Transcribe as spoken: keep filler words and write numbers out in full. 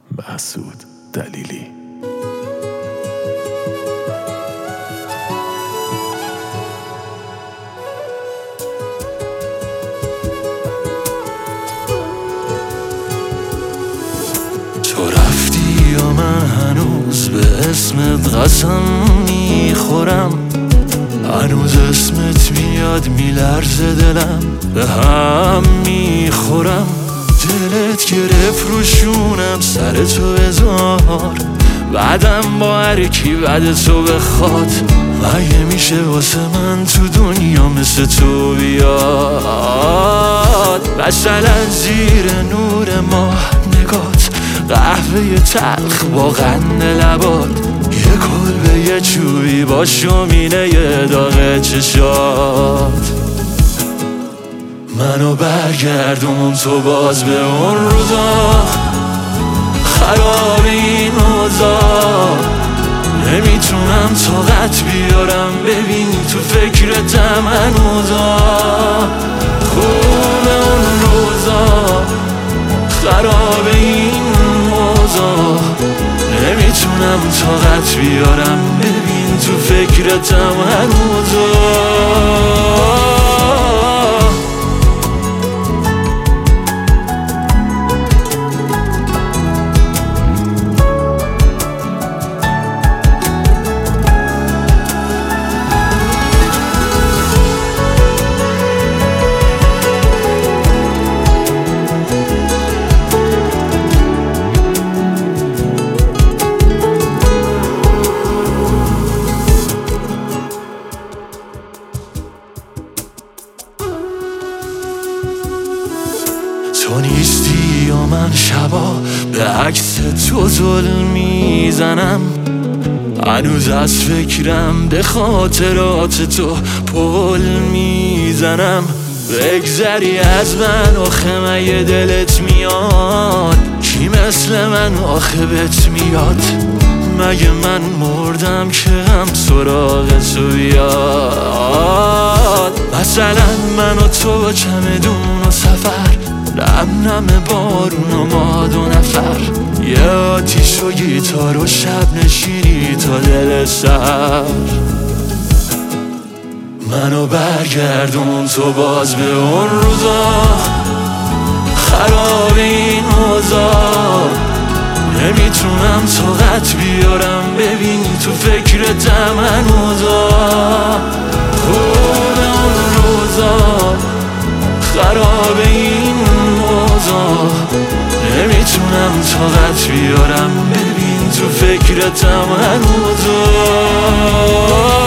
محسود دلیلی. تو رفتی یا من هنوز به اسمت قسم میخورم، هنوز اسمت میاد میلرزه دلم به هم میخورم. دلت گرفت رو شونم سر تو بذار، بعدم با هر کی بعد تو بخواد. مگه میشه واسه من تو دنیا مثل تو بیاد؟ مثلا زیر نور ماه نگات، قهوه تلخ با قند لبات، یه کلبه یه چوبی با شومینه یه داغ چشات. منو برگردون تو باز به اون روزا، خراب این اوضاع، نمیتونم طاقت بیارم ببین تو فکرتم هنوزا. خوب اون روزا، خراب این اوضاع، نمیتونم طاقت بیارم ببین تو فکرتم هنوزا. تو نیستی یا من شبا به عکس تو ظلم میزنم، هنوز از فکرم به خاطرات تو پل میزنم. بگذری از من آخه مگه دلت میاد؟ کی مثل من آخه بهت میاد؟ مگه من مردم که غم سراغ تو بیاد؟ مثلا من و تو با چمدون و سفر، نم نم بارون و ما دو نفر، یه آتیش و گیتار و شب نشینی تا دل سر. منو برگردون تو باز به اون روزا، خراب این اوضاع، نمیتونم طاقت بیارم ببین تو فکرتم هنوزا. خوب اون روزا، خراب این اوضاع، نمیتونم طاقت بیارم ببین تو فکرتم هنوزا.